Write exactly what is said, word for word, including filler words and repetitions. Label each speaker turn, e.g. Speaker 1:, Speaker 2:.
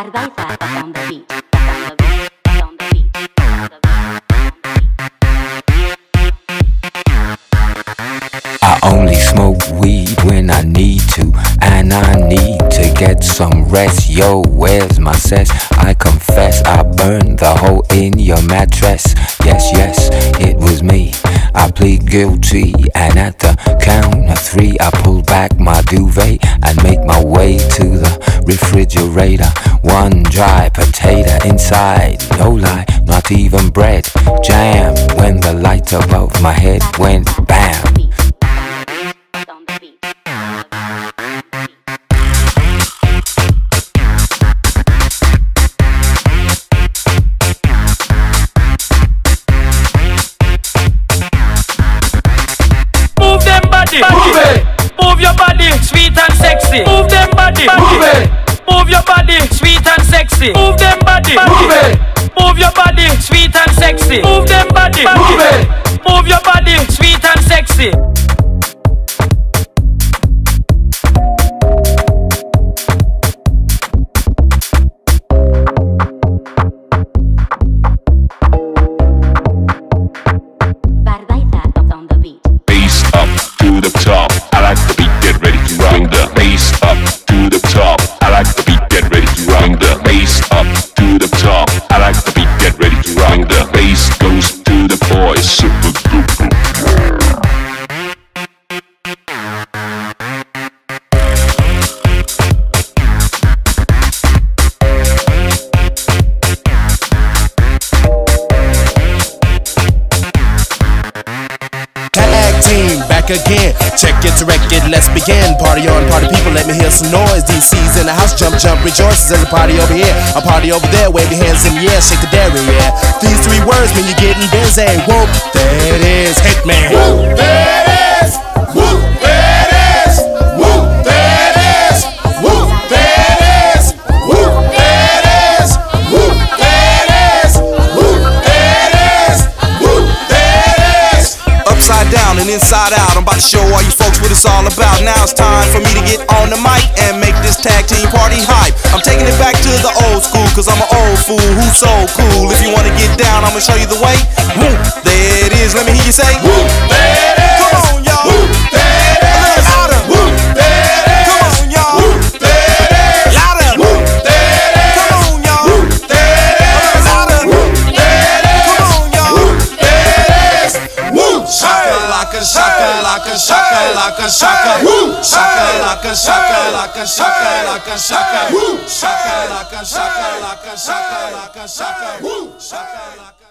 Speaker 1: Bardaiza on the beat. On the beat. On the beat. On the beat.
Speaker 2: I only smoke weed when I need to, and I need to get some rest. Yo, where's my cess? I confess I burned the hole in your mattress. Yes, yes, it was me. I plead guilty, and at the count of three I pull back my duvet and make my way to the refrigerator. One dry potato inside, no lie, not even bread. Jam when the light above my head went bam.
Speaker 3: Move it. Move your body, sweet and sexy. Move them body, move it. Move your body, sweet and sexy. Move them body, move it. Move your body, sweet and sexy. Move them body, move it. Move your body, sweet and sexy.
Speaker 4: Again, check it to record, let's begin. Party on, party people, let me hear some noise. D C's in the house, jump, jump, rejoices. There's a party over here, a party over there. Wave your hands in the air, shake the dairy, yeah. These three words mean you're getting busy. Whoop, there it is, Hitman. Whoop, there it is. Whoop, there it is. Whoop, there it is. Whoop, there it is. Whoop, there it is. Whoop, there it is. Whoop, there it is. Whoop, there it is. Upside down and inside out, I'm about to show all you folks what it's all about. Now it's time for me to get on the mic and make this tag team party hype. I'm taking it back to the old school, cause I'm an old fool who's so cool. If you wanna get down, I'ma show you the way. Woo, there it is, let me hear you say woo, there it is. Come on, y'all. Woo, there it is. Louder. Woo, there it is. Come on, y'all. Woo, there it is. Louder. Woo, there it is. Come on, y'all. Woo, there it is. Louder. Woo, there it is. Come on, y'all. Woo, there it is. Woo, shaka laka shaka laka shaka laka shaka. Woo, shaka laka shaka laka shaka laka shaka. Woo, shaka laka shaka laka shaka laka shaka. Woo, shaka laka.